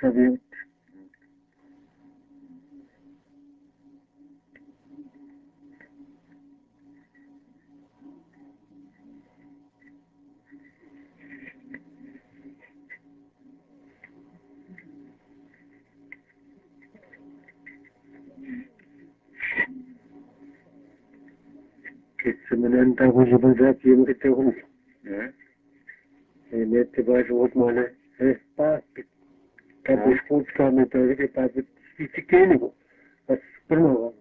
tabii. Kesiminin tabi yapacak yemek istiyorum. Nette başı olmalı. Pas. Tabi sport kanı tabi tabi sikeni bu. Pernah.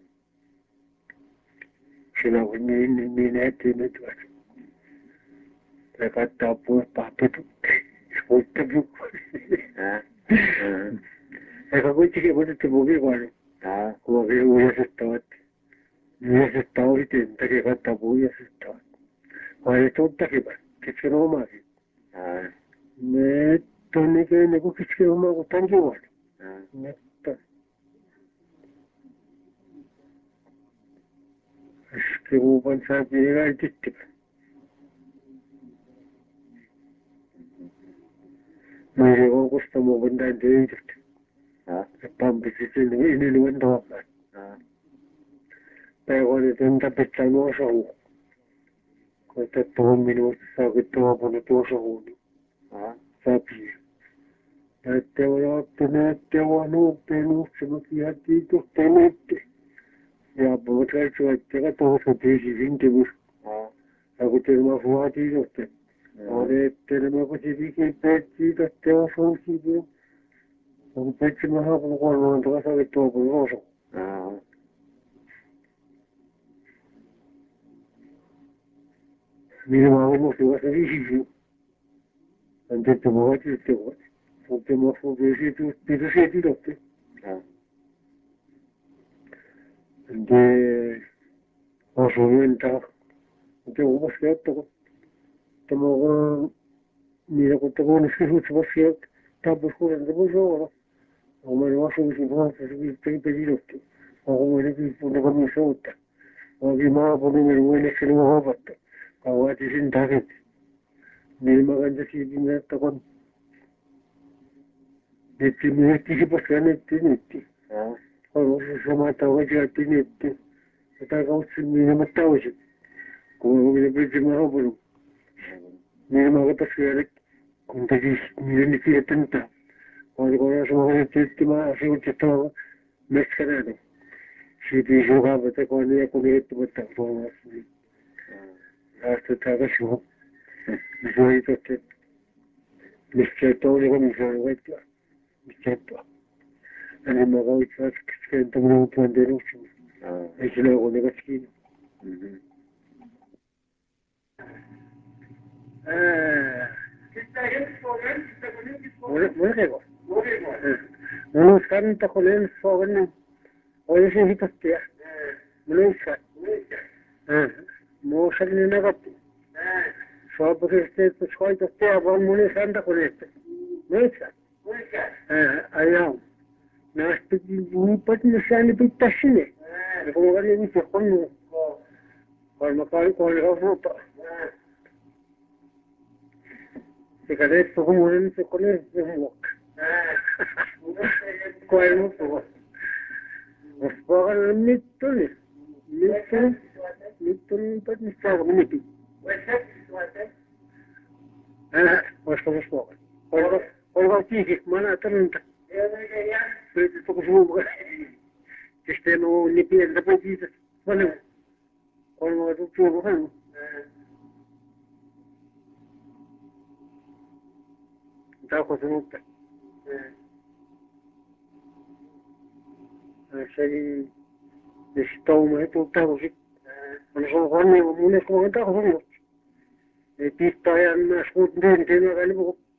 Şuna nette ne var. Lekat tapu papet. Sport tabi. Aku cakap benda tu boleh kan? Boleh boleh start. Boleh start itu. Tak kata boleh start. Kalau itu tak kira. Kita rumah. मैं तो नहीं कह नहीं को किसके room में उठान क्यों वाले मैं तो इसके ऊपर साथ मेरा इतना मेरे को कुछ तो वो बंदा दे ही सकते पंप किसी ने इन्हें बंदा होगा पैगों ने तो उनका पिछला नौशा हो कोई तो 2 मिनट साबित तो अपने नौशा हो Sabi Teoano pelo sematiatito tenete. Ja, botai so tega to so tesi 20 bus. Aku terima fuati dote. Ore terima ko sibi ke peti to teo so sibi. Aku peti maha ko ko no to sa ke to ko so. Mire ma mo se va sa sibi. Ante to mo ti to. Porque mo fu vesi tu ti senti dote. De osumenta. De uno schietto. Tamo mira con te con si fu schietto. Tabu scuola de buongiorno. O me lo faccio si può si per dirti. O come ne una come sotto. O di ma po numero uno che non ho fatto. O a ti sentare. Nel magari si diventa con dei primi che si possono tenerti. O sono stato già tenerti. E ta cosa mi ne metto oggi. Come mi prima roba. Mi ma che passare con te mi ne ti attenta. Quando sono tutti ma si tutto mescolato. Si giocava te quando è con il tuo tempo. Hasta te adesso. Bisogna che mi sento come sono vecchio. Mi sento. E magari c'è che sento un po' di luce. E ce l'ho con le maschine. Muovevo. Non santo con il fogno. Ho sentito te. Non sa. Mo sa ne negati. So perché te scooi te a non santo con il. Non sa. Aiam. Nasty lipat na siya lipitas yun eh. Kung ano yung siya kung makakali ko na ako pa. Sigaretto ko muna nito ko na yung walk. Kuha mo po. Mas baka na nito eh. Nito lipat na siya ako nito. Mas po. Kung tikik mana tanong ta. Pwede ito ko sumubukan. Sistema ko nipiyan na po dito. Ano? Kung mga tutubukan. Ito ko sumubukan. Say, estou mo ito tao si. Ano sa kanya, muna sa mga tao sumubukan. Pista yan na skut din, tinakali mo.